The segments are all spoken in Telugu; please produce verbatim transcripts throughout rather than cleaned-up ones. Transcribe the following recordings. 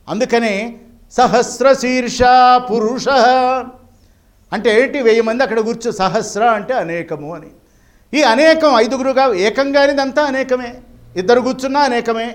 అందుకనే సహస్రశీర్ష పురుష అంటే ఏంటి? వెయ్యి మంది అక్కడ కూర్చో, సహస్ర అంటే అనేకము అని. ఈ అనేకం ఐదుగురుగా ఏకంగానిదంతా అనేకమే, ఇద్దరు కూర్చున్నా అనేకమే.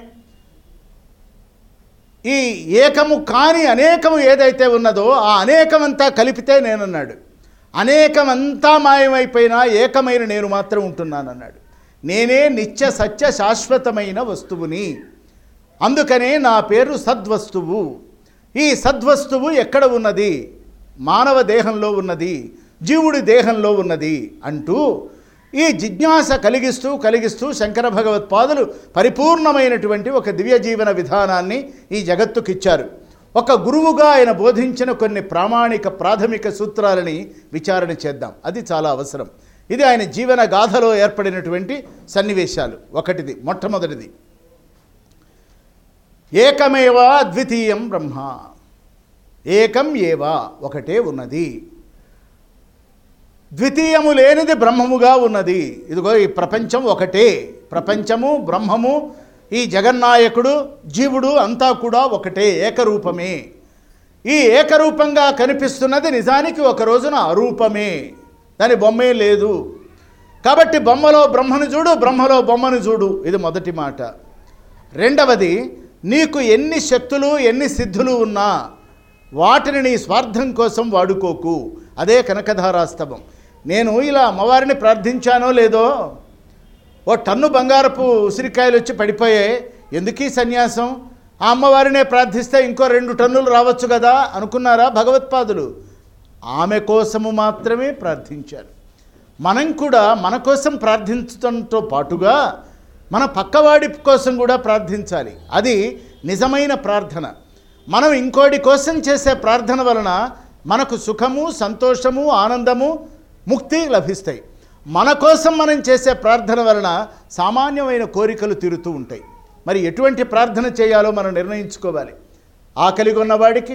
ఈ ఏకము కాని అనేకము ఏదైతే ఉన్నదో ఆ అనేకమంతా కలిపితే నేనన్నాడు. అనేకమంతా మాయమైపోయినా ఏకమైన నేను మాత్రం ఉంటున్నానన్నాడు. నేనే నిత్య సత్య శాశ్వతమైన వస్తువుని, అందుకనే నా పేరు సద్వస్తువు. ఈ సద్వస్తువు ఎక్కడ ఉన్నది? మానవ దేహంలో ఉన్నది, జీవుడి దేహంలో ఉన్నది అంటూ ఈ జిజ్ఞాస కలిగిస్తూ కలిగిస్తూ శంకర భగవత్పాదులు పరిపూర్ణమైనటువంటి ఒక దివ్య జీవన విధానాన్ని ఈ జగత్తుకిచ్చారు. ఒక గురువుగా ఆయన బోధించిన కొన్ని ప్రామాణిక ప్రాథమిక సూత్రాలని విచారణ చేద్దాం. అది చాలా అవసరం. ఇది ఆయన జీవన గాథలో ఏర్పడినటువంటి సన్నివేశాలు. ఒకటిది, మొట్టమొదటిది, ఏకమేవా అద్వితీయం బ్రహ్మ. ఏకం ఏవా, ఒకటే ఉన్నది, ద్వితీయము లేనిది బ్రహ్మముగా ఉన్నది. ఇదిగో ఈ ప్రపంచం ఒకటే, ప్రపంచము బ్రహ్మము ఈ జగన్నాయకుడు జీవుడు అంతా కూడా ఒకటే, ఏకరూపమే. ఈ ఏకరూపంగా కనిపిస్తున్నది నిజానికి ఒక రోజున అరూపమే, దాని బొమ్మే లేదు. కాబట్టి బొమ్మలో బ్రహ్మను చూడు, బ్రహ్మలో బొమ్మను చూడు. ఇది మొదటి మాట. రెండవది, నీకు ఎన్ని శక్తులు ఎన్ని సిద్ధులు ఉన్నా వాటిని నీ స్వార్థం కోసం వాడుకోకు. అదే కనకధారాస్తవం. నేను ఇలా అమ్మవారిని ప్రార్థించానో లేదో, ఓ టన్ను బంగారపు ఉసిరికాయలు వచ్చి పడిపోయాయి, ఎందుకీ సన్యాసం, ఆ అమ్మవారినే ప్రార్థిస్తే ఇంకో రెండు టన్నులు రావచ్చు కదా అనుకున్నారా భగవత్పాదులు? ఆమె కోసము మాత్రమే ప్రార్థించారు. మనం కూడా మన కోసం ప్రార్థించడంతో పాటుగా మన పక్కవాడి కోసం కూడా ప్రార్థించాలి. అది నిజమైన ప్రార్థన. మనం ఇంకోటి కోసం చేసే ప్రార్థన వలన మనకు సుఖము, సంతోషము, ఆనందము, ముక్తి లభిస్తాయి. మన కోసం మనం చేసే ప్రార్థన వలన సామాన్యమైన కోరికలు తీరుతూ ఉంటాయి. మరి ఎటువంటి ప్రార్థన చేయాలో మనం నిర్ణయించుకోవాలి. ఆకలి కొన్నవాడికి,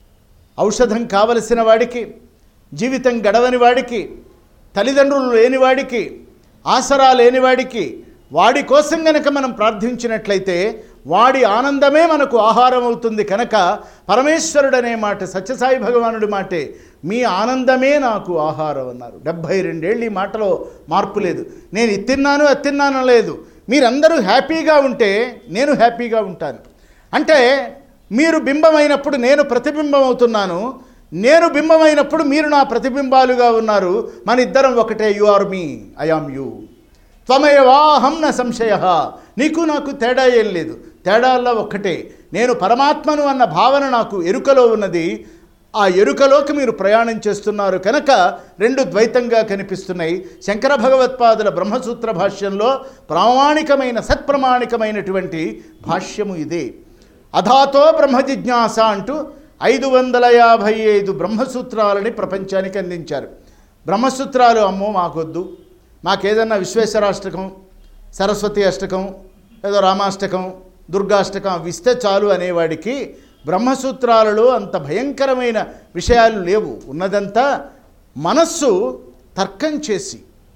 ఔషధం కావలసిన వాడికి, జీవితం గడవని వాడికి, తల్లిదండ్రులు లేనివాడికి, ఆసరా లేనివాడికి, వాడి కోసం గనక మనం ప్రార్థించినట్లయితే వాడి ఆనందమే మనకు ఆహారం అవుతుంది. కనుక పరమేశ్వరుడనే మాట, సత్యసాయి భగవానుడి మాటే, మీ ఆనందమే నాకు ఆహారం అన్నారు. డెబ్భై రెండేళ్ళు ఈ మాటలో మార్పు లేదు. నేను ఇది తిన్నాను అది తిన్నాను లేదు. మీరందరూ హ్యాపీగా ఉంటే నేను హ్యాపీగా ఉంటాను. అంటే మీరు బింబమైనప్పుడు నేను ప్రతిబింబం అవుతున్నాను, నేను బింబమైనప్పుడు మీరు నా ప్రతిబింబాలుగా ఉన్నారు. మన ఇద్దరం ఒకటే. You are me, I am you. త్వమేవాహం న సంశయ. నీకు నాకు తేడా ఏం లేదు, తేడాల్లో ఒక్కటే. నేను పరమాత్మను అన్న భావన నాకు ఎరుకలో ఉన్నది. ఆ ఎరుకలోకి మీరు ప్రయాణం చేస్తున్నారు కనుక రెండు ద్వైతంగా కనిపిస్తున్నాయి. శంకర భగవత్పాదుల బ్రహ్మసూత్ర భాష్యంలో ప్రామాణికమైన సత్ప్రమాణికమైనటువంటి భాష్యము ఇదే. అధాతో బ్రహ్మ జిజ్ఞాస అంటూ ఐదు వందల యాభై ఐదు బ్రహ్మసూత్రాలని ప్రపంచానికి అందించారు. బ్రహ్మసూత్రాలు అమ్మో మాకొద్దు, మాకేదన్నా విశ్వేశ్వరాష్టకం, సరస్వతి అష్టకం, ఏదో రామాష్టకం, దుర్గాష్టకం అవి ఇస్తే చాలు అనేవాడికి బ్రహ్మసూత్రాలలో అంత భయంకరమైన విషయాలు లేవు. ఉన్నదంతా మనస్సు తర్కం చేసి,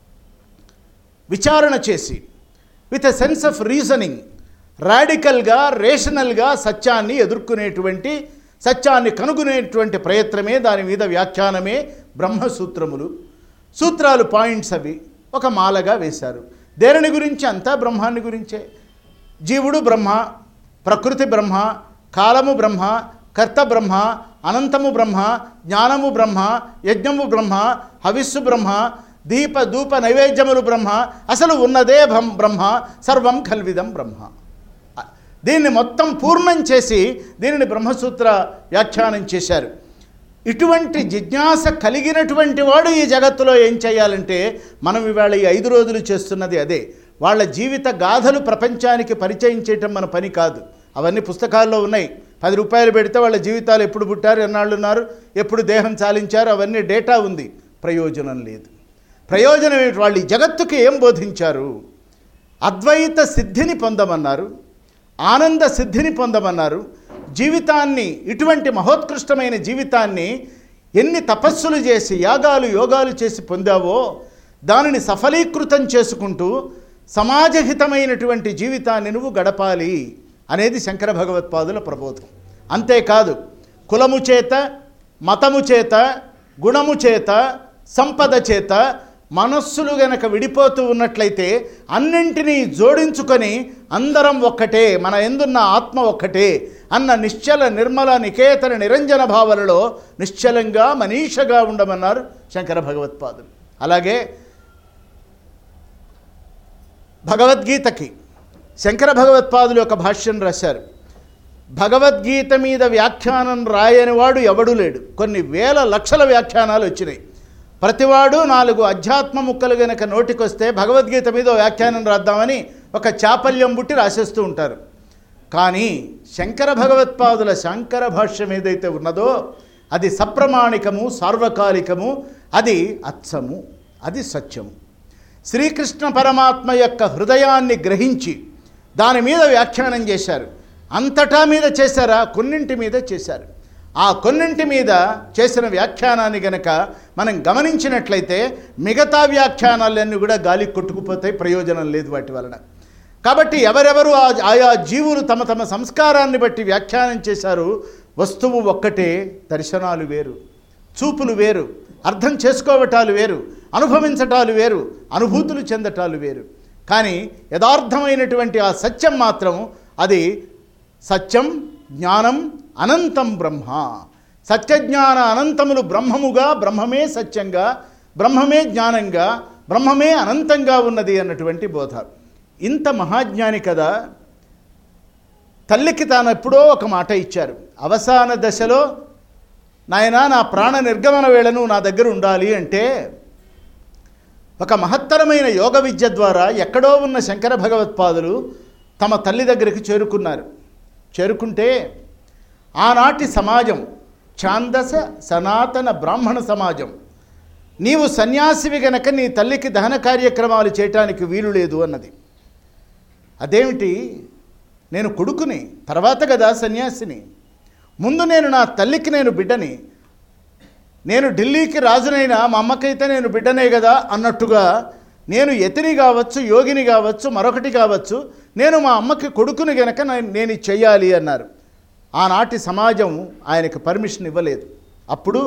విచారణ చేసి, with a sense of reasoning, రాడికల్గా, రేషనల్గా సత్యాన్ని ఎదుర్కొనేటువంటి, సత్యాన్ని కనుగొనేటువంటి ప్రయత్నమే, దాని మీద వ్యాఖ్యానమే బ్రహ్మసూత్రములు. సూత్రాలు పాయింట్స్ అవి ఒక మాలగా వేశారు. దేనిని గురించి? అంతా బ్రహ్మాన్ని గురించే. జీవుడు బ్రహ్మ, ప్రకృతి బ్రహ్మ, కాలము బ్రహ్మ, కర్త బ్రహ్మ, అనంతము బ్రహ్మ, జ్ఞానము బ్రహ్మ, యజ్ఞము బ్రహ్మ, హవిస్సు బ్రహ్మ, దీప ధూప నైవేద్యములు బ్రహ్మ, అసలు ఉన్నదే బ్రహ్మ, సర్వం కల్విదం బ్రహ్మ. దీన్ని మొత్తం పూర్ణం చేసి దీనిని బ్రహ్మసూత్ర వ్యాఖ్యానం చేశారు. ఇటువంటి జిజ్ఞాస కలిగినటువంటి వాడు ఈ జగత్తులో ఏం చేయాలంటే, మనం ఇవాళ ఈ ఐదు రోజులు చేస్తున్నది అదే. వాళ్ళ జీవిత గాథలు ప్రపంచానికి పరిచయం చేయటం మన పని కాదు. అవన్నీ పుస్తకాల్లో ఉన్నాయి. పది రూపాయలు పెడితే వాళ్ళ జీవితాలు ఎప్పుడు పుట్టారు, ఎన్నాళ్ళు ఉన్నారు, ఎప్పుడు దేహం చాలించారు, అవన్నీ డేటా ఉంది. ప్రయోజనం లేదు. ప్రయోజనం ఏమిటి? వాళ్ళు ఈ జగత్తుకి ఏం బోధించారు? అద్వైత సిద్ధిని పొందమన్నారు, ఆనంద సిద్ధిని పొందమన్నారు. జీవితాన్ని, ఇటువంటి మహోత్కృష్టమైన జీవితాన్ని ఎన్ని తపస్సులు చేసి, యాగాలు యోగాలు చేసి పొందావో దానిని సఫలీకృతం చేసుకుంటూ సమాజహితమైనటువంటి జీవితాన్ని నువ్వు గడపాలి అనేది శంకర భగవత్పాదుల ప్రబోధం. అంతేకాదు కులము చేత, మతము చేత, గుణము చేత, సంపద చేత మనస్సులు గనక విడిపోతూ ఉన్నట్లయితే అన్నింటినీ జోడించుకొని అందరం ఒక్కటే, మన ఎందున్న ఆత్మ ఒక్కటే అన్న నిశ్చల నిర్మల నికేతన నిరంజన భావనలో నిశ్చలంగా మనీషగా ఉండమన్నారు శంకర భగవత్పాదులు. అలాగే భగవద్గీతకి శంకర భగవత్పాదులు ఒక భాష్యం రాశారు. భగవద్గీత మీద వ్యాఖ్యానం రాయనివాడు ఎవడూ లేడు. కొన్ని వేల లక్షల వ్యాఖ్యానాలు వచ్చినాయి. ప్రతివాడు నాలుగు అధ్యాత్మ ముక్కలు గనక నోటికొస్తే భగవద్గీత మీద వ్యాఖ్యానం రాద్దామని ఒక చాపల్యం బుట్టి రాసేస్తూ ఉంటారు. కానీ శంకర భగవత్పాదుల శంకర భాష్యం ఏదైతే ఉన్నదో అది సప్రమాణికము, సార్వకాలికము, అది అచ్చము, అది సత్యము. శ్రీకృష్ణ పరమాత్మ యొక్క హృదయాన్ని గ్రహించి దాని మీద వ్యాఖ్యానం చేశారు. అంతటా మీద చేశారా? కొన్నింటి మీద చేశారు. ఆ కొన్నింటి మీద చేసిన వ్యాఖ్యానాన్ని గనక మనం గమనించినట్లయితే మిగతా వ్యాఖ్యానాలన్నీ కూడా గాలికి కొట్టుకుపోతాయి, ప్రయోజనం లేదు వాటి వలన. కాబట్టి ఎవరెవరు ఆయా జీవులు తమ తమ సంస్కారాన్ని బట్టి వ్యాఖ్యానం చేశారు. వస్తువు ఒక్కటే, దర్శనాలు వేరు, చూపులు వేరు, అర్థం చేసుకోవటాలు వేరు, అనుభవించటాలు వేరు, అనుభూతులు చెందటాలు వేరు. కానీ యథార్థమైనటువంటి ఆ సత్యం మాత్రం అది సత్యం, జ్ఞానం, అనంతం బ్రహ్మ. సత్యజ్ఞాన అనంతములు బ్రహ్మముగా, బ్రహ్మమే సత్యంగా, బ్రహ్మమే జ్ఞానంగా, బ్రహ్మమే అనంతంగా ఉన్నది అన్నటువంటి బోధ. ఇంత మహాజ్ఞాని కదా, తల్లికి తాను ఎప్పుడో ఒక మాట ఇచ్చారు. అవసాన దశలో నాయనా నా ప్రాణ నిర్గమన వేళను నా దగ్గర ఉండాలి అంటే ఒక మహత్తరమైన యోగ విద్య ద్వారా ఎక్కడో ఉన్న శంకర భగవత్పాదులు తమ తల్లి దగ్గరికి చేరుకున్నారు. చేరుకుంటే ఆనాటి సమాజం ఛాందస సనాతన బ్రాహ్మణ సమాజం, నీవు సన్యాసివి గనక నీ తల్లికి దహన కార్యక్రమాలు చేయటానికి వీలు లేదు అన్నది. అదేమిటి, నేను కొడుకుని, తర్వాత కదా సన్యాసిని, ముందు నేను నా తల్లికి నేను బిడ్డని, నేను ఢిల్లీకి రాజునైనా మా అమ్మకైతే నేను బిడ్డనే కదా అన్నట్టుగా నేను యతిని కావచ్చు, యోగిని కావచ్చు, మరొకటి కావచ్చు, నేను మా అమ్మకి కొడుకుని గనక నేను చెయ్యాలి అన్నారు. ఆనాటి సమాజం ఆయనకు పర్మిషన్ ఇవ్వలేదు. అప్పుడు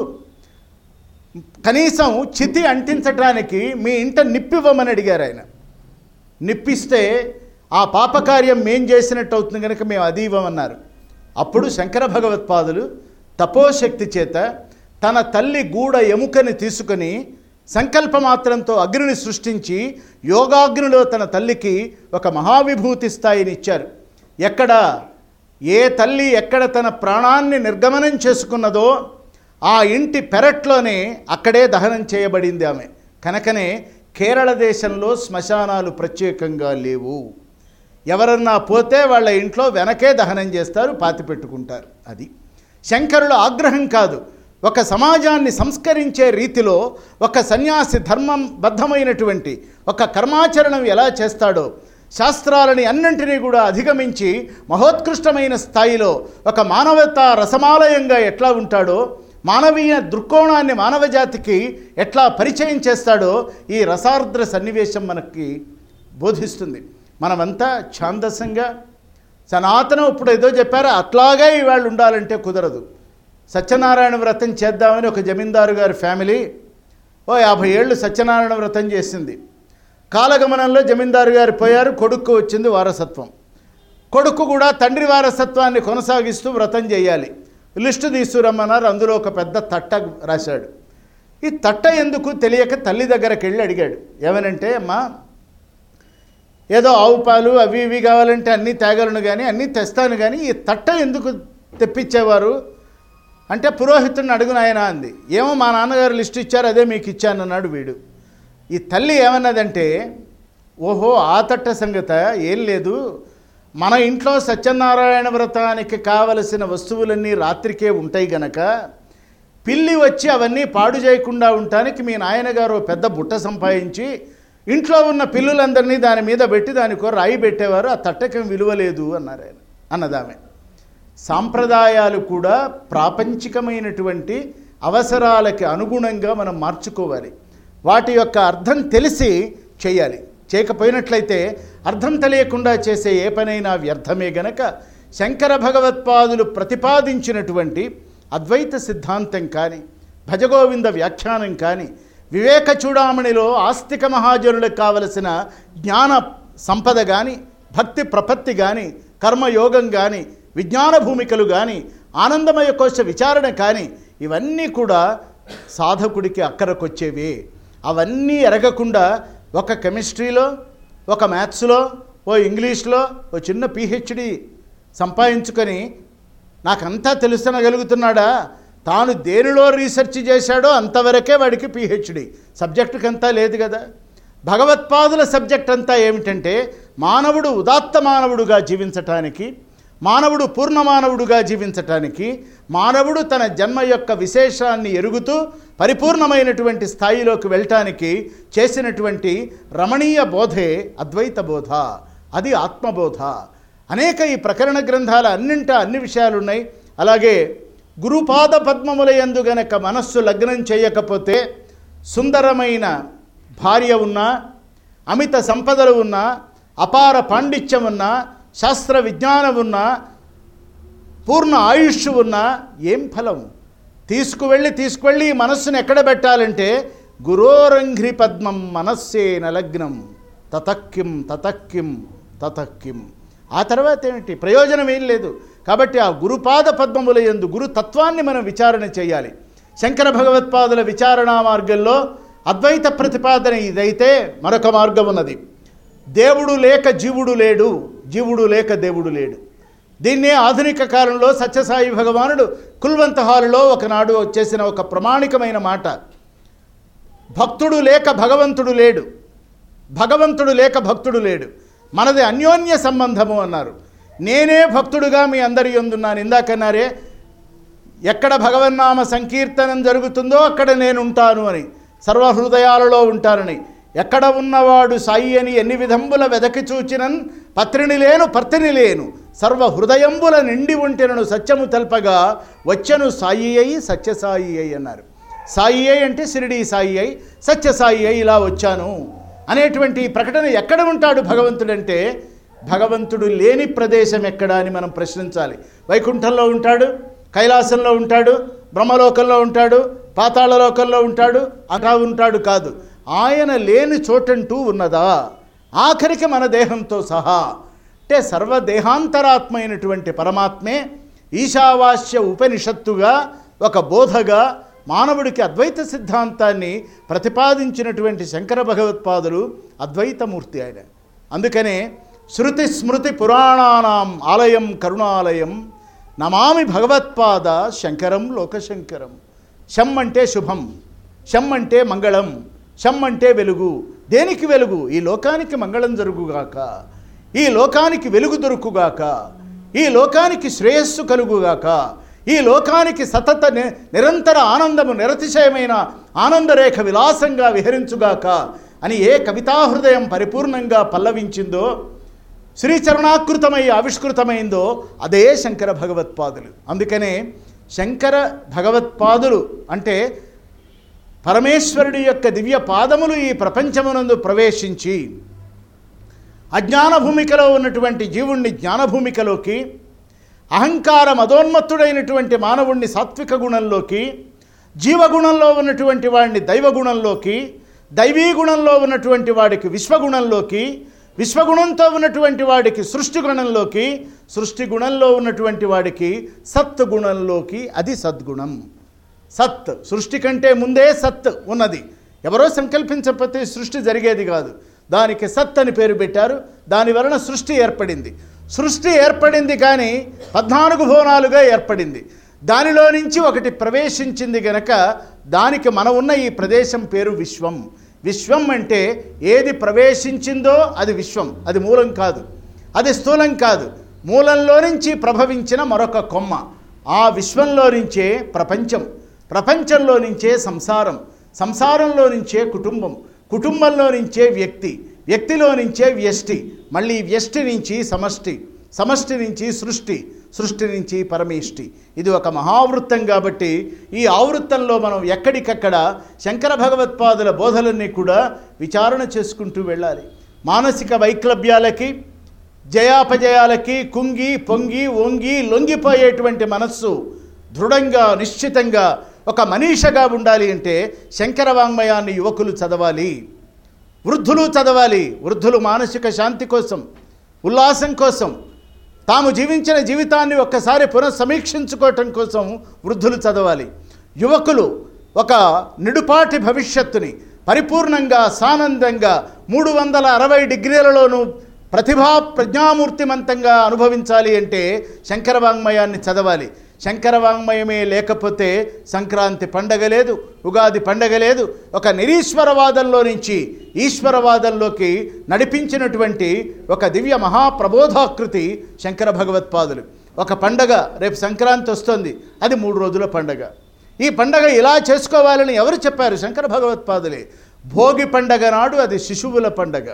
కనీసం చితి అంటించడానికి మీ ఇంట నిప్పివ్వమని అడిగారు ఆయన. నిప్పిస్తే ఆ పాపకార్యం మేం చేసినట్టు అవుతుంది కనుక మేము అది ఇవ్వమన్నారు. అప్పుడు శంకర భగవత్పాదులు తపోశక్తి చేత తన తల్లి గూడ ఎముకని తీసుకొని సంకల్పమాత్రంతో అగ్నిని సృష్టించి యోగాగ్నిలో తన తల్లికి ఒక మహావిభూతి స్థాయిని ఇచ్చారు. ఎక్కడ ఏ తల్లి ఎక్కడ తన ప్రాణాన్ని నిర్గమనం చేసుకున్నదో ఆ ఇంటి పెరట్లోనే అక్కడే దహనం చేయబడింది ఆమె. కనుకనే కేరళ దేశంలో శ్మశానాలు ప్రత్యేకంగా లేవు. ఎవరన్నా పోతే వాళ్ళ ఇంట్లో వెనకే దహనం చేస్తారు, పాతి పెట్టుకుంటారు. అది శంకరుల ఆగ్రహం కాదు. ఒక సమాజాన్ని సంస్కరించే రీతిలో ఒక సన్యాసి ధర్మం బద్ధమైనటువంటి ఒక కర్మాచరణం ఎలా చేస్తాడో, శాస్త్రాలని అన్నింటినీ కూడా అధిగమించి మహోత్కృష్టమైన స్థాయిలో ఒక మానవతా రసమాలయంగా ఎట్లా ఉంటాడో, మానవీయ దృక్కోణాన్ని మానవజాతికి ఎట్లా పరిచయం చేస్తాడో ఈ రసార్ద్ర సన్నివేశం మనకి బోధిస్తుంది. మనమంతా ఛాందసంగా సనాతనం ఇప్పుడు ఏదో చెప్పారో అట్లాగే ఇవాళ ఉండాలంటే కుదరదు. సత్యనారాయణ వ్రతం చేద్దామని ఒక జమీందారు గారి ఫ్యామిలీ ఓ యాభై ఏళ్ళు సత్యనారాయణ వ్రతం చేసింది. కాలగమనంలో జమీందారు గారు పోయారు, కొడుకు వచ్చింది వారసత్వం. కొడుకు కూడా తండ్రి వారసత్వాన్ని కొనసాగిస్తూ వ్రతం చేయాలి. లిస్టు తీసుకురమ్మన్నారు. అందులో ఒక పెద్ద తట్ట రాశాడు. ఈ తట్ట ఎందుకు తెలియక తల్లి దగ్గరికి వెళ్ళి అడిగాడు. ఏమనంటే, అమ్మా ఏదో ఆవు పాలు అవి ఇవి కావాలంటే అన్నీ తేగలను కానీ అన్నీ తెస్తాను కానీ ఈ తట్ట ఎందుకు తెప్పించేవారు అంటే, పురోహితుడిని అడుగును ఆయన అంది. ఏమో మా నాన్నగారు లిస్టు ఇచ్చారు, అదే మీకు ఇచ్చాను అన్నాడు వీడు. ఈ తల్లి ఏమన్నదంటే, ఓహో ఆ తట్ట సంగత ఏం లేదు, మన ఇంట్లో సత్యనారాయణ వ్రతానికి కావలసిన వస్తువులన్నీ రాత్రికే ఉంటాయి గనక పిల్లి వచ్చి అవన్నీ పాడు చేయకుండా ఉండటానికి మీ నాయనగారు పెద్ద బుట్ట సంపాదించి ఇంట్లో ఉన్న పిల్లులందరినీ దాని మీద పెట్టి దానికో రాయి పెట్టేవారు, ఆ తట్టకం విలువ లేదు అన్నారు ఆయన అన్నదామె. సాంప్రదాయాలు కూడా ప్రాపంచికమైనటువంటి అవసరాలకి అనుగుణంగా మనం మార్చుకోవాలి. వాటి యొక్క అర్థం తెలిసి చేయాలి. చేయకపోయినట్లయితే అర్థం తెలియకుండా చేసే ఏ పనైనా వ్యర్థమే గనక శంకర భగవత్పాదులు ప్రతిపాదించినటువంటి అద్వైత సిద్ధాంతం కానీ, భజగోవింద వ్యాఖ్యానం కానీ, వివేక చూడామణిలో ఆస్తిక మహాజనులకు కావలసిన జ్ఞాన సంపద కానీ, భక్తి ప్రపత్తి కానీ, కర్మయోగం కానీ, విజ్ఞాన భూమికలు కానీ, ఆనందమయ కోశ విచారణ కానీ, ఇవన్నీ కూడా సాధకుడికి అక్కరకొచ్చేవి. అవన్నీ ఎరగకుండా ఒక కెమిస్ట్రీలో, ఒక మ్యాథ్స్లో, ఓ ఇంగ్లీష్లో ఓ చిన్న పిహెచ్డి సంపాదించుకొని నాకంతా తెలుసనగలుగుతున్నాడా? తాను దేనిలో రీసెర్చ్ చేశాడో అంతవరకే వాడికి పిహెచ్డి, సబ్జెక్టుకంతా లేదు కదా. భగవత్పాదుల సబ్జెక్ట్ అంతా ఏమిటంటే మానవుడు ఉదాత్త మానవుడుగా జీవించటానికి, మానవుడు పూర్ణమానవుడుగా జీవించటానికి, మానవుడు తన జన్మ యొక్క విశేషాన్ని ఎరుగుతూ పరిపూర్ణమైనటువంటి స్థాయిలోకి వెళ్ళటానికి చేసినటువంటి రమణీయ బోధే అద్వైత బోధ, అది ఆత్మబోధ. అనేక ఈ ప్రకరణ గ్రంథాల అన్నింటా అన్ని విషయాలు ఉన్నాయి. అలాగే గురుపాద పద్మముల యందు గనక మనస్సు లగ్నం చేయకపోతే సుందరమైన భార్య ఉన్నా, అమిత సంపదలు ఉన్నా, అపార పాండిత్యం ఉన్నా, శాస్త్ర విజ్ఞానం ఉన్నా, పూర్ణ ఆయుష్ ఉన్నా ఏం ఫలం? తీసుకువెళ్ళి తీసుకువెళ్ళి ఈ మనస్సును ఎక్కడ పెట్టాలంటే గురోరంఘ్రి పద్మం మనస్సేన లగ్నం తతక్కిం తతక్కిం తతక్కిం. ఆ తర్వాత ఏమిటి? ప్రయోజనం ఏం లేదు. కాబట్టి ఆ గురుపాద పద్మముల యందు గురు తత్వాన్ని మనం విచారణ చేయాలి. శంకర భగవత్పాదుల విచారణా మార్గంలో అద్వైత ప్రతిపాదన ఇదైతే మరొక మార్గం ఉన్నది. దేవుడు లేక జీవుడు లేడు, జీవుడు లేక దేవుడు లేడు. దీన్నే ఆధునిక కాలంలో సత్యసాయి భగవానుడు కుల్వంత హాలులో ఒకనాడు చేసిన ఒక ప్రమాణికమైన మాట. భక్తుడు లేక భగవంతుడు లేడు, భగవంతుడు లేక భక్తుడు లేడు, మనది అన్యోన్య సంబంధము అన్నారు. నేనే భక్తుడుగా మీ అందరి యందున్నాను. ఇందాకన్నారే ఎక్కడ భగవన్నామ సంకీర్తనం జరుగుతుందో అక్కడ నేను ఉంటాను అని, సర్వహృదయాలలో ఉంటానని. ఎక్కడ ఉన్నవాడు సాయి అని ఎన్ని విధంబుల వెదకి చూచినన్ పత్రిని లేను పర్తిని లేను, సర్వ హృదయంబుల నిండి ఉంటెనను సత్యము తెల్పగా వచ్చను సాయి అయి సత్యసాయి అయి అన్నారు. సాయి అయి అంటే షిరిడీ సాయి అయి, సత్యసాయి అయి ఇలా వచ్చాను అనేటువంటి ప్రకటన. ఎక్కడ ఉంటాడు భగవంతుడంటే భగవంతుడు లేని ప్రదేశం ఎక్కడ అని మనం ప్రశ్నించాలి. వైకుంఠంలో ఉంటాడు, కైలాసంలో ఉంటాడు, బ్రహ్మలోకంలో ఉంటాడు, పాతాళలోకంలో ఉంటాడు, అలా ఉంటాడు కాదు. ఆయన లేని చోటంటూ ఉన్నదా? ఆఖరికి మన దేహంతో సహా. అంటే సర్వదేహాంతరాత్మ అయినటువంటి పరమాత్మే ఈశావాస్య ఉపనిషత్తుగా ఒక బోధగా మానవుడికి అద్వైత సిద్ధాంతాన్ని ప్రతిపాదించినటువంటి శంకర భగవత్పాదులు అద్వైతమూర్తి ఆయన. అందుకనే శృతి స్మృతి పురాణానాం ఆలయం కరుణాలయం నమామి భగవత్పాద శంకరం లోకశంకరం. శం అంటే శుభం, శం అంటే మంగళం, శం అంటే వెలుగు. దేనికి వెలుగు? ఈ లోకానికి మంగళం జరుగుగాక, ఈ లోకానికి వెలుగు దొరుకుగాక, ఈ లోకానికి శ్రేయస్సు కలుగుగాక, ఈ లోకానికి సతత నిరంతర ఆనందము నిరతిశయమైన ఆనందరేఖ విలాసంగా విహరించుగాక అని ఏ కవితాహృదయం పరిపూర్ణంగా పల్లవించిందో, శ్రీచరణాకృతమై ఆవిష్కృతమైందో అదే శంకర భగవత్పాదులు. అందుకనే శంకర భగవత్పాదులు అంటే పరమేశ్వరుడి యొక్క దివ్య పాదములు ఈ ప్రపంచమునందు ప్రవేశించి అజ్ఞాన భూమికలో ఉన్నటువంటి జీవుణ్ణి జ్ఞానభూమికలోకి, అహంకార మదోన్మత్తుడైనటువంటి మానవుణ్ణి సాత్విక గుణంలోకి, జీవగుణంలో ఉన్నటువంటి వాడిని దైవగుణంలోకి, దైవీ గుణంలో ఉన్నటువంటి వాడికి విశ్వగుణంలోకి, విశ్వగుణంతో ఉన్నటువంటి వాడికి సృష్టి గుణంలోకి, సృష్టి గుణంలో ఉన్నటువంటి వాడికి సత్ గుణంలోకి. అది సద్గుణం. సత్ సృష్టి కంటే ముందే సత్ ఉన్నది. ఎవరో సంకల్పించకపోతే సృష్టి జరిగేది కాదు. దానికి సత్ అని పేరు పెట్టారు. దాని వలన సృష్టి ఏర్పడింది. సృష్టి ఏర్పడింది కానీ పద్నాలుగు భువనాలుగా ఏర్పడింది. దానిలో నుంచి ఒకటి ప్రవేశించింది గనక దానికి మన ఉన్న ఈ ప్రదేశం పేరు విశ్వం. విశ్వం అంటే ఏది ప్రవేశించిందో అది విశ్వం. అది మూలం కాదు, అది స్థూలం కాదు. మూలంలో నుంచి ప్రభవించిన మరొక కొమ్మ. ఆ విశ్వంలో నుంచే ప్రపంచం, ప్రపంచంలో నుంచే సంసారం, సంసారంలో నుంచే కుటుంబం, కుటుంబంలో నుంచే వ్యక్తి, వ్యక్తిలో నుంచే వ్యష్టి, మళ్ళీ వ్యష్టి నుంచి సమష్టి, సమష్టి నుంచి సృష్టి, సృష్టి నుంచి పరమేష్టి. ఇది ఒక మహావృత్తం. కాబట్టి ఈ ఆవృత్తంలో మనం ఎక్కడికక్కడ శంకర భగవత్పాదుల బోధలన్నీ కూడా విచారణ చేసుకుంటూ వెళ్ళాలి. మానసిక వైక్లభ్యాలకి, జయాపజయాలకి కుంగి పొంగి వంగి లొంగిపోయేటువంటి మనస్సు దృఢంగా నిశ్చితంగా ఒక మనీషగా ఉండాలి అంటే శంకర వాంగ్మయాన్ని యువకులు చదవాలి, వృద్ధులు చదవాలి. వృద్ధులు మానసిక శాంతి కోసం, ఉల్లాసం కోసం, తాము జీవించిన జీవితాన్ని ఒక్కసారి పునఃసమీక్షించుకోవటం కోసం వృద్ధులు చదవాలి. యువకులు ఒక నిడుపాటి భవిష్యత్తుని పరిపూర్ణంగా సానందంగా మూడు వందల అరవై డిగ్రీలలోనూ ప్రతిభా ప్రజ్ఞామూర్తిమంతంగా అనుభవించాలి అంటే శంకర వాంగ్మయాన్ని చదవాలి. శంకర వాంగ్మయమే లేకపోతే సంక్రాంతి పండగ లేదు, ఉగాది పండగ లేదు. ఒక నిరీశ్వరవాదంలో నుంచి ఈశ్వరవాదంలోకి నడిపించినటువంటి ఒక దివ్య మహాప్రబోధాకృతి శంకర భగవత్పాదులు. ఒక పండగ రేపు సంక్రాంతి వస్తుంది, అది మూడు రోజుల పండగ. ఈ పండగ ఇలా చేసుకోవాలని ఎవరు చెప్పారు? శంకర భగవత్పాదులే. భోగి పండగ నాడు అది శిశువుల పండగ,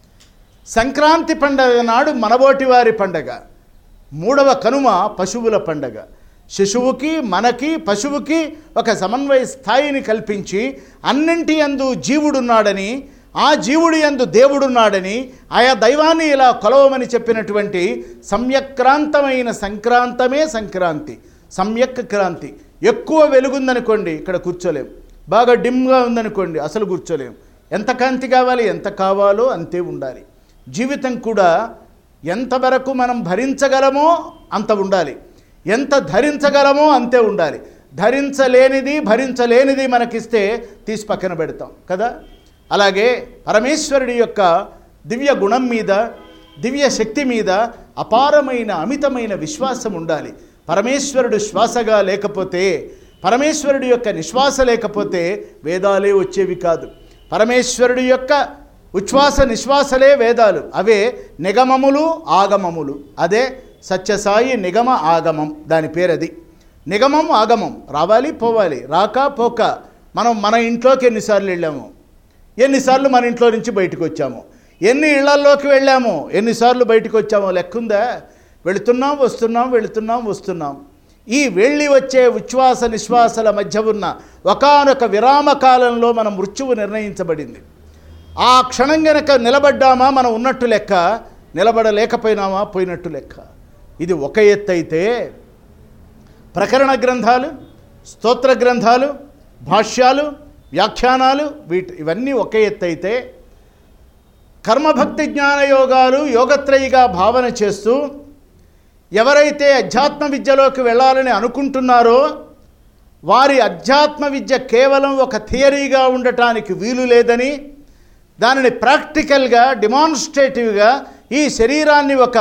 సంక్రాంతి పండగ నాడు మనబోటి వారి పండగ, మూడవ కనుమ పశువుల పండగ. శిశువుకి మనకి పశువుకి ఒక సమన్వయ స్థాయిని కల్పించి అన్నింటి యందు జీవుడున్నాడని, ఆ జీవుడి యందు దేవుడున్నాడని, ఆయా దైవాన్ని ఇలా కొలవమని చెప్పినటువంటి సమ్యక్రాంతమైన సంక్రాంతమే సంక్రాంతి. సమ్యక్ క్రాంతి. ఎక్కువ వెలుగుందనుకోండి ఇక్కడ కూర్చోలేం, బాగా డిమ్గా ఉందనుకోండి అసలు కూర్చోలేం. ఎంత కాంతి కావాలి, ఎంత కావాలో అంతే ఉండాలి. జీవితం కూడా ఎంతవరకు మనం భరించగలమో అంత ఉండాలి, ఎంత ధరించగలమో అంతే ఉండాలి. ధరించలేనిది భరించలేనిది మనకిస్తే తీసి పక్కన పెడతాం కదా. అలాగే పరమేశ్వరుడి యొక్క దివ్య గుణం మీద, దివ్య శక్తి మీద అపారమైన అమితమైన విశ్వాసం ఉండాలి. పరమేశ్వరుడు శ్వాసగా లేకపోతే, పరమేశ్వరుడి యొక్క నిశ్వాస లేకపోతే వేదాలే వచ్చేవి కాదు. పరమేశ్వరుడి యొక్క ఉచ్ఛ్వాస నిశ్వాసలే వేదాలు. అవే నిగమములు ఆగమములు. అదే సత్యసాయి నిగమ ఆగమం, దాని పేరది. నిగమం ఆగమం, రావాలి పోవాలి, రాక పోక. మనం మన ఇంట్లోకి ఎన్నిసార్లు వెళ్ళాము, ఎన్నిసార్లు మన ఇంట్లో నుంచి బయటకు వచ్చాము, ఎన్ని ఇళ్లల్లోకి వెళ్ళాము, ఎన్నిసార్లు బయటకు వచ్చామో లెక్కుందా? వెళుతున్నాం వస్తున్నాం, వెళుతున్నాం వస్తున్నాం. ఈ వెళ్ళి వచ్చే ఉచ్ఛ్వాస నిశ్వాసల మధ్య ఉన్న ఒకానొక విరామ కాలంలో మన మృత్యువు నిర్ణయించబడింది. ఆ క్షణం గనక నిలబడ్డామా మనం ఉన్నట్టు లెక్క, నిలబడలేకపోయినామా పోయినట్టు లెక్క. ఇది ఒక ఎత్తు అయితే, ప్రకరణ గ్రంథాలు, స్తోత్ర గ్రంథాలు, భాష్యాలు, వ్యాఖ్యానాలు, వీటి ఇవన్నీ ఒక ఎత్తు అయితే, కర్మభక్తి జ్ఞానయోగాలు యోగత్రయిగా భావన చేస్తూ ఎవరైతే అధ్యాత్మ విద్యలోకి వెళ్ళాలని అనుకుంటున్నారో వారి అధ్యాత్మ విద్య కేవలం ఒక థియరీగా ఉండటానికి వీలు లేదని, దానిని ప్రాక్టికల్గా డెమాన్స్ట్రేటివ్గా ఈ శరీరాన్ని ఒక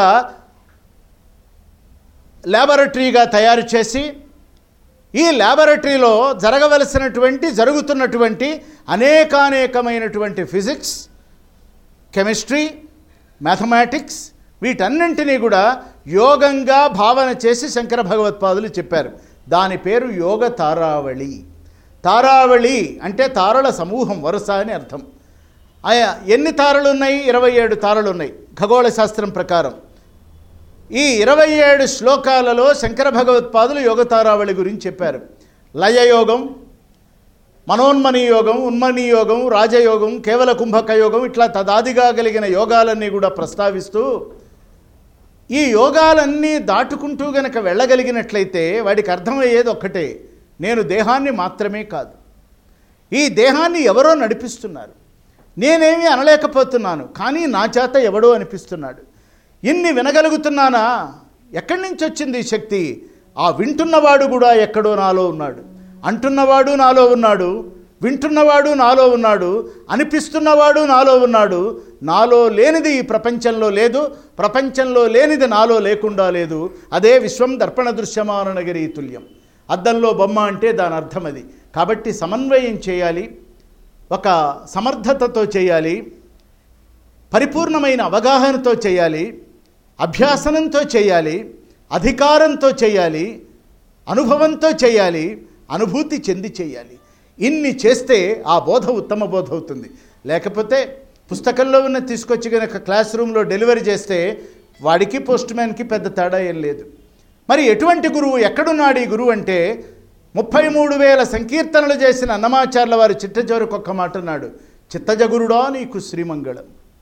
ల్యాబొరేటరీగా తయారు చేసి, ఈ ల్యాబొరేటరీలో జరగవలసినటువంటి జరుగుతున్నటువంటి అనేకానేకమైనటువంటి ఫిజిక్స్, కెమిస్ట్రీ, మ్యాథమెటిక్స్ వీటన్నింటినీ కూడా యోగంగా భావన చేసి శంకర భగవత్పాదులు చెప్పారు. దాని పేరు యోగ తారావళి. తారావళి అంటే తారల సమూహం, వరుస అని అర్థం. ఆయా ఎన్ని తారలు ఉన్నాయి? ఇరవై ఏడు తారలు ఉన్నాయి ఖగోళ శాస్త్రం ప్రకారం. ఈ ఇరవై ఏడు శ్లోకాలలో శంకర భగవత్పాదులు యోగ తారావళి గురించి చెప్పారు. లయయోగం, మనోన్మని యోగం, ఉన్మని యోగం, రాజయోగం, కేవల కుంభక యోగం, ఇట్లా తదాదిగా కలిగిన యోగాలన్నీ కూడా ప్రస్తావిస్తూ, ఈ యోగాలన్నీ దాటుకుంటూ గనక వెళ్ళగలిగినట్లయితే వాడికి అర్థమయ్యేది ఒక్కటే, నేను దేహాన్ని మాత్రమే కాదు, ఈ దేహాన్ని ఎవరో నడిపిస్తున్నారు, నేనేమీ అనలేకపోతున్నాను, కానీ నా చేత ఎవడో అనిపిస్తున్నాడు. ఇన్ని వినగలుగుతున్నానా? ఎక్కడి నుంచి వచ్చింది ఈ శక్తి? ఆ వింటున్నవాడు కూడా ఎక్కడో నాలో ఉన్నాడు, అంటున్నవాడు నాలో ఉన్నాడు, వింటున్నవాడు నాలో ఉన్నాడు, అనిపిస్తున్నవాడు నాలో ఉన్నాడు. నాలో లేనిది ఈ ప్రపంచంలో లేదు, ప్రపంచంలో లేనిది నాలో లేకుండా లేదు. అదే విశ్వం దర్పణ దృశ్యమాననగరీ తుల్యం. అద్దంలో బొమ్మ అంటే దాని అర్థం అది. కాబట్టి సమన్వయం చేయాలి, ఒక సమర్థతతో చేయాలి, పరిపూర్ణమైన అవగాహనతో చేయాలి, అభ్యాసనంతో చేయాలి, అధికారంతో చేయాలి, అనుభవంతో చేయాలి, అనుభూతి చెంది చేయాలి. ఇన్ని చేస్తే ఆ బోధ ఉత్తమ బోధ అవుతుంది. లేకపోతే పుస్తకంలో ఉన్న తీసుకొచ్చి కనుక క్లాస్ రూమ్లో డెలివరీ చేస్తే వాడికి పోస్ట్ మ్యాన్కి పెద్ద తేడా ఏం లేదు. మరి ఎటువంటి గురువు, ఎక్కడున్నాడు ఈ గురువు అంటే, ముప్పై మూడు వేల సంకీర్తనలు చేసిన అన్నమాచార్యుల వారు చిట్ట చివరికి ఒక్క మాట అన్నాడు, చిత్తజగురుడా నీకు శ్రీమంగళం.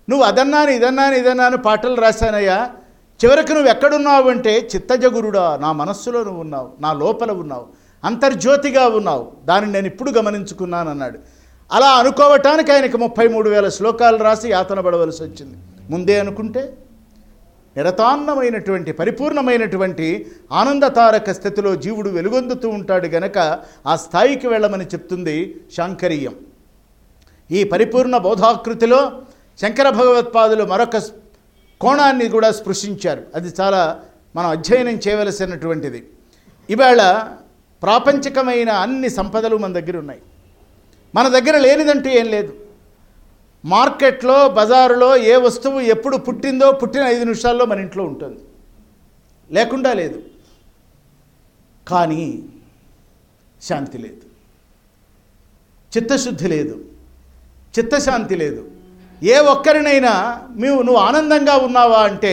నువ్వు అదన్నాను ఇదన్నాను ఇదన్నాను పాటలు రాశానయ్యా, చివరికి నువ్వు ఎక్కడున్నావు అంటే చిత్తజగురుడా, నా మనస్సులో నువ్వు ఉన్నావు, నా లోపల ఉన్నావు, అంతర్జ్యోతిగా ఉన్నావు, దానిని నేను ఇప్పుడు గమనించుకున్నాను అన్నాడు. అలా అనుకోవటానికి ఆయనకి ముప్పై మూడు వేల శ్లోకాలు రాసి యాతన పడవలసి వచ్చింది. ముందే అనుకుంటే నిరతాన్నమైనటువంటి పరిపూర్ణమైనటువంటి ఆనందతారక స్థితిలో జీవుడు వెలుగొందుతూ ఉంటాడు గనక ఆ స్థాయికి వెళ్ళమని చెప్తుంది శాంకరీయం. ఈ పరిపూర్ణ బోధాకృతిలో శంకర భగవత్పాదులు మరొక కోణాన్ని కూడా స్పృశించారు. అది చాలా మనం అధ్యయనం చేయవలసినటువంటిది. ఇవాళ ప్రాపంచికమైన అన్ని సంపదలు మన దగ్గర ఉన్నాయి. మన దగ్గర లేనిదంటూ ఏం లేదు. మార్కెట్లో బజారులో ఏ వస్తువు ఎప్పుడు పుట్టిందో పుట్టిన ఐదు నిమిషాల్లో మన ఇంట్లో ఉంటుంది, లేకుండా లేదు. కానీ శాంతి లేదు, చిత్తశుద్ధి లేదు, చిత్తశాంతి లేదు. ఏ ఒక్కరినైనా మేము నువ్వు ఆనందంగా ఉన్నావా అంటే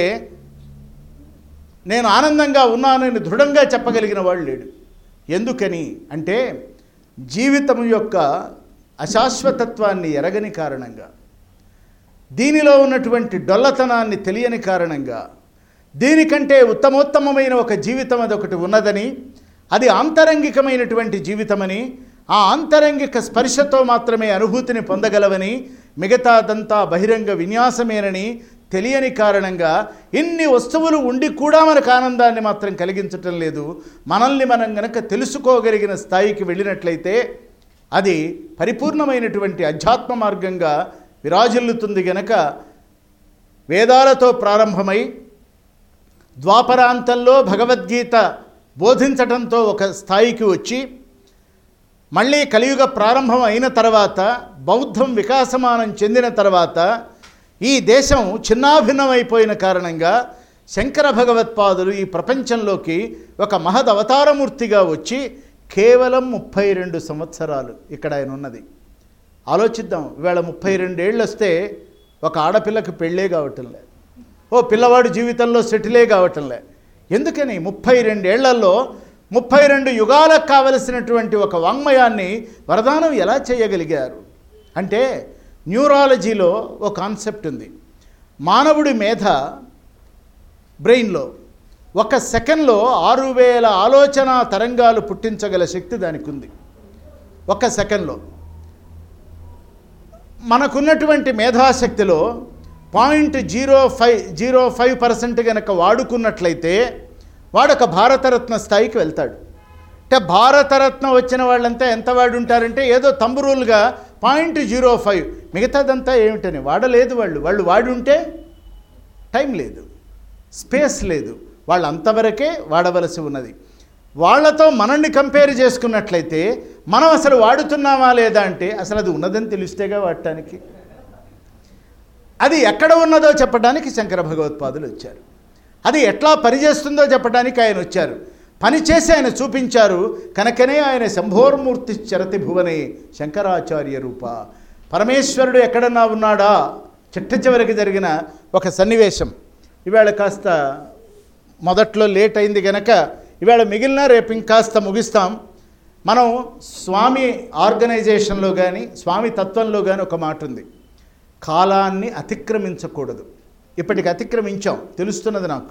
నేను ఆనందంగా ఉన్నానని దృఢంగా చెప్పగలిగిన వాడు లేడు. ఎందుకని అంటే జీవితం యొక్క అశాశ్వతత్వాన్ని ఎరగని కారణంగా, దీనిలో ఉన్నటువంటి డొల్లతనాన్ని తెలియని కారణంగా, దీనికంటే ఉత్తమోత్తమమైన ఒక జీవితం అదొకటి ఉన్నదని, అది ఆంతరంగికమైనటువంటి జీవితమని, ఆ ఆంతరంగిక స్పర్శతో మాత్రమే అనుభూతిని పొందగలవని, మిగతాదంతా బహిరంగ విన్యాసమేనని తెలియని కారణంగా ఇన్ని వస్తువులు ఉండి కూడా మనకు ఆనందాన్ని మాత్రం కలిగించటం లేదు. మనల్ని మనం గనక తెలుసుకోగలిగిన స్థాయికి వెళ్ళినట్లయితే అది పరిపూర్ణమైనటువంటి అధ్యాత్మ మార్గంగా విరాజిల్లుతుంది. గనక వేదాలతో ప్రారంభమై ద్వాపరాంతంలో భగవద్గీత బోధించటంతో ఒక స్థాయికి వచ్చి, మళ్ళీ కలియుగ ప్రారంభం అయిన తర్వాత బౌద్ధం వికాసమానం చెందిన తర్వాత ఈ దేశం చిన్నాభిన్నమైపోయిన కారణంగా శంకర భగవత్పాదులు ఈ ప్రపంచంలోకి ఒక మహద్ అవతారమూర్తిగా వచ్చి కేవలం ముప్పై రెండు సంవత్సరాలు ఇక్కడ ఆయన ఉన్నది. ఆలోచిద్దాం, ఇవాళ ముప్పై రెండేళ్ళు వస్తే ఒక ఆడపిల్లకి పెళ్ళే కావటంలే, ఓ పిల్లవాడు జీవితంలో సెటిలే కావటంలే. ఎందుకని? ముప్పై రెండేళ్లలో ముప్పై రెండు యుగాలకు కావలసినటువంటి ఒక వాంగ్మయాన్ని వరదానం ఎలా చేయగలిగారు అంటే, న్యూరాలజీలో ఒక కాన్సెప్ట్ ఉంది. మానవుడి మేధ బ్రెయిన్లో ఒక సెకండ్లో ఆరు వేల ఆలోచన తరంగాలు పుట్టించగల శక్తి దానికి ఉంది. ఒక సెకండ్లో మనకున్నటువంటి మేధాశక్తిలో point zero five zero five percent కనుక వాడుకున్నట్లయితే వాడొక భారతరత్న స్థాయికి వెళ్తాడు. అంటే భారతరత్న వచ్చిన వాళ్ళంతా ఎంత వాడు ఉంటారంటే ఏదో తంబురూలుగా పాయింట్ జీరో ఫైవ్, మిగతాదంతా ఏమిటని వాడలేదు. వాళ్ళు వాళ్ళు వాడి ఉంటే టైం లేదు, స్పేస్ లేదు, వాళ్ళు అంతవరకే వాడవలసి ఉన్నది. వాళ్ళతో మనల్ని కంపేర్ చేసుకున్నట్లయితే మనం అసలు వాడుతున్నామా లేదా అంటే అసలు అది ఉన్నదని తెలిస్తేగా వాడటానికి. అది ఎక్కడ ఉన్నదో చెప్పడానికి శంకర భగవత్పాదులు వచ్చారు. అది ఎట్లా పనిచేస్తుందో చెప్పడానికి ఆయన వచ్చారు. పనిచేసి ఆయన చూపించారు. కనుకనే ఆయన శంభోర్మూర్తి చరతి భువనే శంకరాచార్య రూప. పరమేశ్వరుడు ఎక్కడన్నా ఉన్నాడా? చిట్ట చివరికి జరిగిన ఒక సన్నివేశం. ఇవాళ కాస్త మొదట్లో లేట్ అయింది గనక ఇవాళ మిగిలిన రేపు ఇంకాస్త ముగిస్తాం. మనం స్వామి ఆర్గనైజేషన్లో కానీ స్వామి తత్వంలో కానీ ఒక మాట ఉంది, కాలాన్ని అతిక్రమించకూడదు. ఇప్పటికి అతిక్రమించాం, తెలుస్తున్నది నాకు.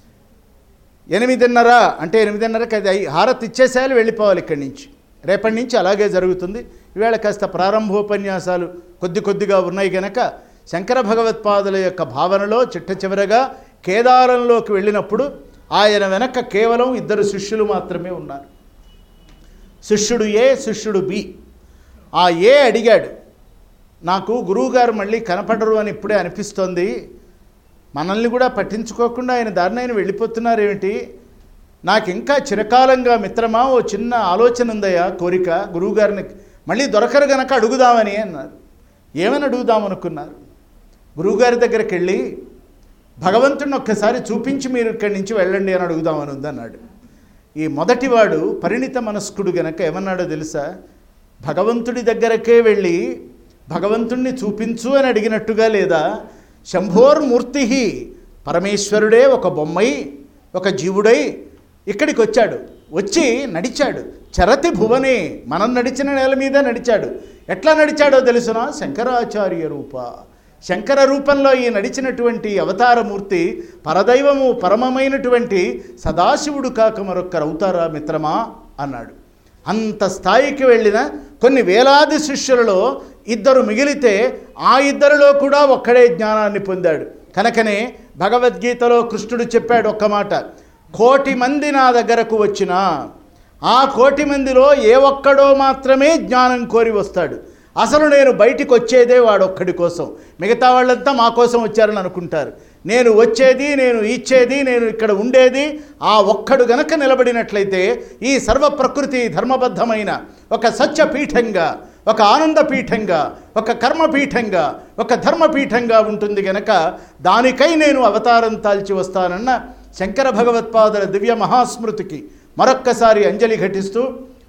ఎనిమిదిన్నర అంటే ఎనిమిదిన్నరకి అది హారతి ఇచ్చేసేయాలి, వెళ్ళిపోవాలి ఇక్కడి నుంచి. రేపటి నుంచి అలాగే జరుగుతుంది. ఈవేళ కాస్త ప్రారంభోపన్యాసాలు కొద్ది కొద్దిగా ఉన్నాయి కనుక శంకర భగవత్పాదుల యొక్క భావనలో చిట్ట చివరగా కేదారంలోకి వెళ్ళినప్పుడు ఆయన వెనక కేవలం ఇద్దరు శిష్యులు మాత్రమే ఉన్నారు. శిష్యుడు ఏ, శిష్యుడు బి. ఆ ఏ అడిగాడు, నాకు గురువుగారు మళ్ళీ కనపడరు అని ఇప్పుడే అనిపిస్తోంది, మనల్ని కూడా పట్టించుకోకుండా ఆయన దారిని ఆయన వెళ్ళిపోతున్నారేమిటి, నాకు ఇంకా చిరకాలంగా మిత్రమా ఓ చిన్న ఆలోచన ఉందయ్యా, కోరిక, గురువుగారిని మళ్ళీ దొరకరు గనక అడుగుదామని అన్నారు. ఏమని అడుగుదామనుకున్నారు? గురువుగారి దగ్గరికి వెళ్ళి భగవంతుడిని ఒక్కసారి చూపించి మీరు ఇక్కడి నుంచి వెళ్ళండి అని అడుగుదామని ఉందన్నాడు. ఈ మొదటివాడు పరిణిత మనస్కుడు గనక ఏమన్నాడో తెలుసా? భగవంతుడి దగ్గరకే వెళ్ళి భగవంతుణ్ణి చూపించు అని అడిగినట్టుగా లేదా, శంభోర్మూర్తి పరమేశ్వరుడే ఒక బొమ్మై ఒక జీవుడై ఇక్కడికి వచ్చాడు, వచ్చి నడిచాడు. చరతి భువనే, మనం నడిచిన నేల మీద నడిచాడు. ఎట్లా నడిచాడో తెలుసునా? శంకరాచార్య రూప. శంకర రూపంలో ఈ నడిచినటువంటి అవతారమూర్తి పరదైవము పరమమైనటువంటి సదాశివుడు కాక మరొక్కరు అవుతారా మిత్రమా అన్నాడు. అంత స్థాయికి వెళ్ళిన కొన్ని వేలాది శిష్యులలో ఇద్దరు మిగిలితే ఆ ఇద్దరిలో కూడా ఒక్కడే జ్ఞానాన్ని పొందాడు. కనుకనే భగవద్గీతలో కృష్ణుడు చెప్పాడు ఒక్క మాట, కోటి మంది నా దగ్గరకు వచ్చినా ఆ కోటి మందిలో ఏ ఒక్కడో మాత్రమే జ్ఞానం కోరి వస్తాడు. అసలు నేను బయటికి వచ్చేదే వాడొక్కడి కోసం, మిగతా వాళ్ళంతా మా కోసం వచ్చారని అనుకుంటారు. నేను వచ్చేది, నేను ఇచ్చేది, నేను ఇక్కడ ఉండేది ఆ ఒక్కడు గనక నిలబడినట్లయితే ఈ సర్వ ప్రకృతి ధర్మబద్ధమైన ఒక సత్యపీఠంగా, ఒక ఆనందపీఠంగా, ఒక కర్మపీఠంగా, ఒక ధర్మపీఠంగా ఉంటుంది గనక దానికై నేను అవతారం తాల్చి వస్తానన్న శంకర భగవత్పాదుల దివ్య మహాస్మృతికి మరొక్కసారి అంజలి ఘటిస్తూ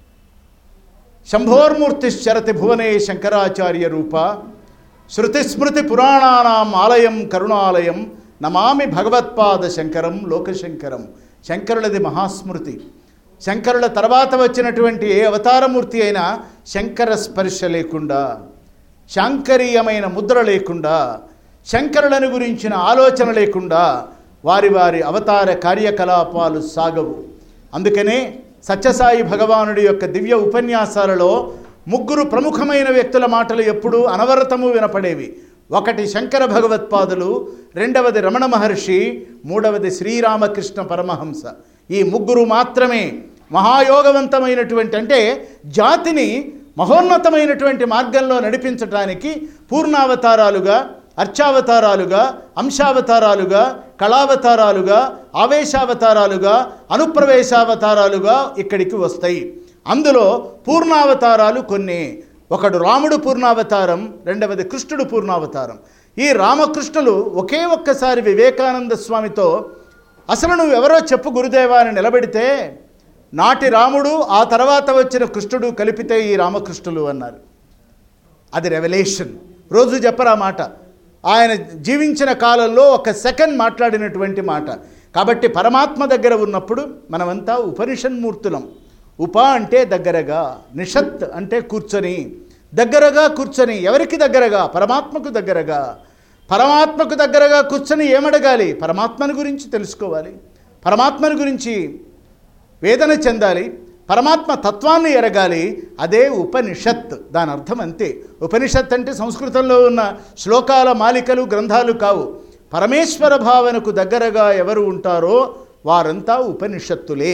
శంభోర్మూర్తిశ్చరతి భువనే శంకరాచార్య రూప శృతిస్మృతి పురాణానాం ఆలయం కరుణాలయం నమామి భగవత్పాద శంకరం లోకశంకరం. శంకరులది మహాస్మృతి. శంకరుల తర్వాత వచ్చినటువంటి ఏ అవతారమూర్తి అయినా శంకర స్పర్శ లేకుండా, శాంకరీయమైన ముద్ర లేకుండా, శంకరులను గురించిన ఆలోచన లేకుండా వారి వారి అవతార కార్యకలాపాలు సాగవు. అందుకనే సత్యసాయి భగవానుడి యొక్క దివ్య ఉపన్యాసాలలో ముగ్గురు ప్రముఖమైన వ్యక్తుల మాటలు ఎప్పుడూ అనవరతము వినపడేవి. ఒకటి శంకర భగవత్పాదులు, రెండవది రమణ మహర్షి, మూడవది శ్రీరామకృష్ణ పరమహంస. ఈ ముగ్గురు మాత్రమే మహాయోగవంతమైనటువంటి, అంటే జాతిని మహోన్నతమైనటువంటి మార్గంలో నడిపించడానికి పూర్ణావతారాలుగా, అర్చావతారాలుగా, అంశావతారాలుగా, కళావతారాలుగా, ఆవేశావతారాలుగా, అనుప్రవేశావతారాలుగా ఇక్కడికి వస్తాయి. అందులో పూర్ణావతారాలు కొన్ని. ఒకడు రాముడు పూర్ణావతారం, రెండవది కృష్ణుడు పూర్ణావతారం. ఈ రామకృష్ణులు ఒకే ఒక్కసారి వివేకానంద స్వామితో అసలు నువ్వెవరో చెప్పు గురుదేవా అని నిలబెడితే నాటి రాముడు ఆ తర్వాత వచ్చిన కృష్ణుడు కలిపితే ఈ రామకృష్ణులు అన్నారు. అది రెవల్యూషన్. రోజు చెప్పరా మాట. ఆయన జీవించిన కాలంలో ఒక సెకండ్ మాట్లాడినటువంటి మాట. కాబట్టి పరమాత్మ దగ్గర ఉన్నప్పుడు మనమంతా ఉపనిషన్మూర్తులం. ఉప అంటే దగ్గరగా, నిషత్ అంటే కూర్చొని, దగ్గరగా కూర్చొని. ఎవరికి దగ్గరగా? పరమాత్మకు దగ్గరగా. పరమాత్మకు దగ్గరగా కూర్చొని ఏమడగాలి? పరమాత్మని గురించి తెలుసుకోవాలి, పరమాత్మని గురించి వేదన చెందాలి, పరమాత్మ తత్వాన్ని ఎరగాలి. అదే ఉపనిషత్. దాని అర్థం అంతే. ఉపనిషత్ అంటే సంస్కృతంలో ఉన్న శ్లోకాల మాలికలు, గ్రంథాలు కావు. పరమేశ్వర భావనకు దగ్గరగా ఎవరు ఉంటారో వారంతా ఉపనిషత్తులే.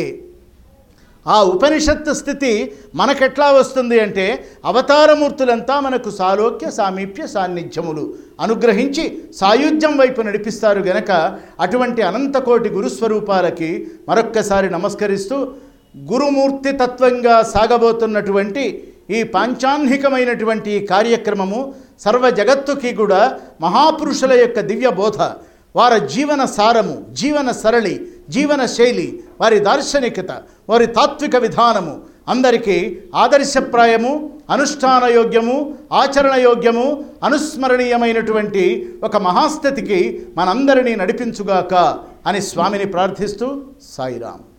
ఆ ఉపనిషత్తు స్థితి మనకెట్లా వస్తుంది అంటే అవతారమూర్తులంతా మనకు సాలోక్య సామీప్య సాన్నిధ్యములు అనుగ్రహించి సాయుధ్యం వైపు నడిపిస్తారు గనక అటువంటి అనంతకోటి గురుస్వరూపాలకి మరొక్కసారి నమస్కరిస్తూ గురుమూర్తి తత్వంగా సాగబోతున్నటువంటి ఈ పాంచాన్నికమైనటువంటి కార్యక్రమము సర్వ జగత్తుకి కూడా మహాపురుషుల యొక్క దివ్య బోధ, వారి జీవన సారము, జీవన సరళి, జీవన శైలి, వారి దార్శనికత, వారి తాత్విక విధానము అందరికీ ఆదర్శప్రాయము, అనుష్ఠానయోగ్యము, ఆచరణయోగ్యము, అనుస్మరణీయమైనటువంటి ఒక మహాస్థితికి మనందరినీ నడిపించుగాక అని స్వామిని ప్రార్థిస్తూ సాయిరాం.